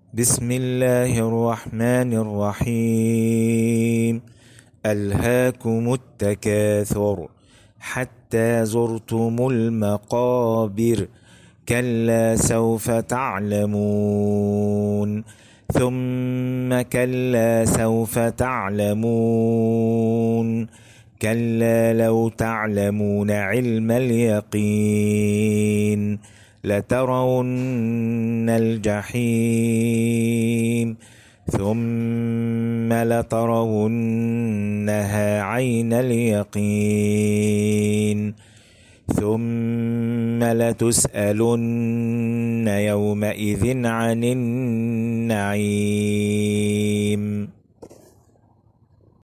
بسم الله الرحمن الرحيم. ألهاكم التكاثر حتى زرتم المقابر، كلا سوف تعلمون ثم كلا سوف تعلمون، كلا لو تعلمون علم اليقين لترون الجحيم ثم لترونها عين اليقين ثم لتسألن يومئذ عن النعيم.